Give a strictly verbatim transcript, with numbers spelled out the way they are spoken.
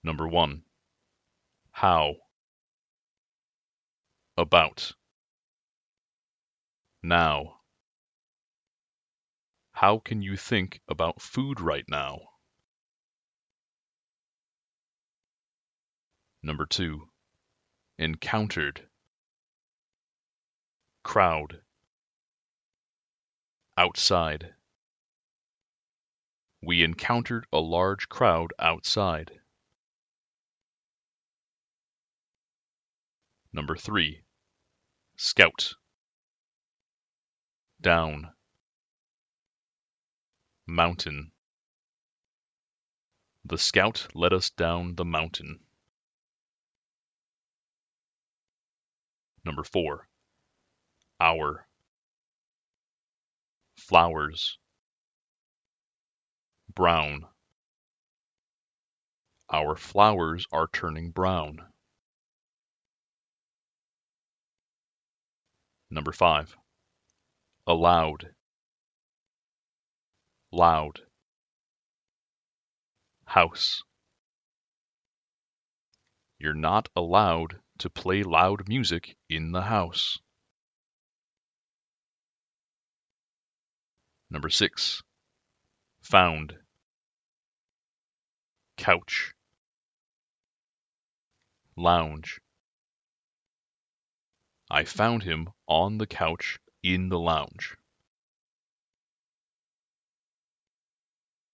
Number one. How. About. Now. How can you think about food right now? Number two. Encountered. Crowd. Outside. We encountered a large crowd outside. Number three. Scout. Down. Mountain. The scout led us down the mountain. Number four. Hour. Flowers. Brown. Our flowers are turning brown. Number five. Allowed. Loud. House. You're not allowed to play loud music in the house. Number six. Found. Couch. Lounge. I found him on the couch in the lounge.